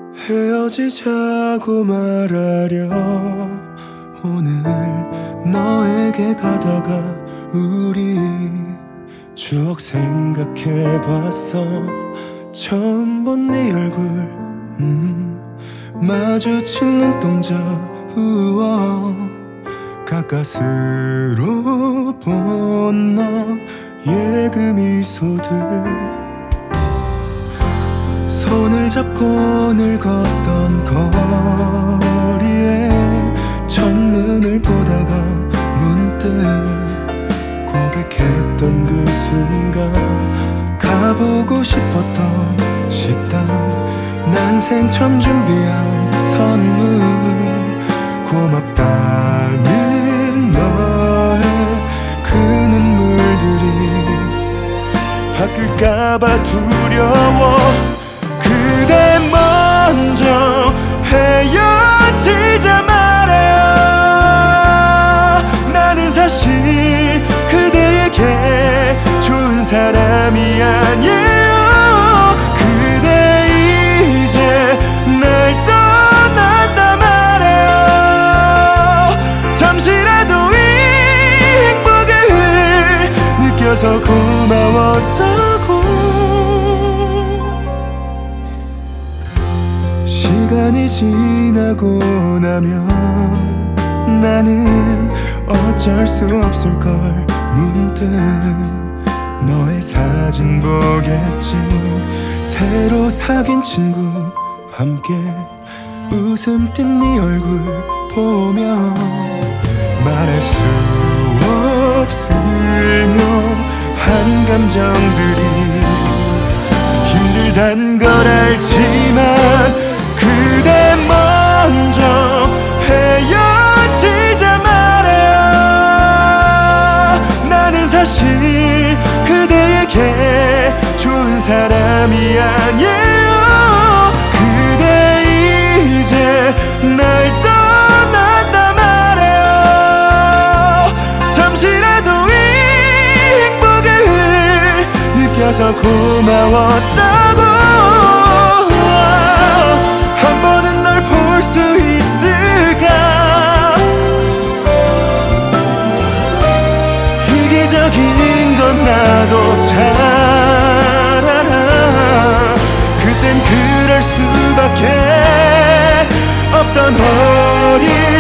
헤어지자고 말하려 오늘 너에게 가다가 우리 추억 생각해봤어. 처음 본 네 얼굴 마주친 눈동자 우와 가까스로 본 너의 그 미소들 손을 잡고 늘 걷던 거리에 첫눈을 보다가 문득 고백했던 그 순간 가보고 싶었던 식당 난생 처음 준비한 선물 고맙다는 너의 그 눈물들이 바뀔까봐 두려워. 그대 먼저 헤어지자 말해요. 나는 사실 그대에게 좋은 사람이 아니에요. 그대 이제 날 떠났다 말해요. 잠시라도 이 행복을 느껴서 고마웠다고. 시간이 지나고 나면 나는 어쩔 수 없을걸. 문득 너의 사진 보겠지. 새로 사귄 친구 함께 웃음 띤 네 얼굴 보며 말할 수 없을 묘한 감정들이 힘들단 걸 알지만 그대 먼저 헤어지자 말해요. 나는 사실 그대에게 좋은 사람이 아니에요. 그대 이제 날 떠났다 말해요. 잠시라도 이 행복을 느껴서 고마웠다고. 한 번은 널 볼 수 있을까. 이기적인 건 나도 잘 알아. 그땐 그럴 수밖에 없던 어린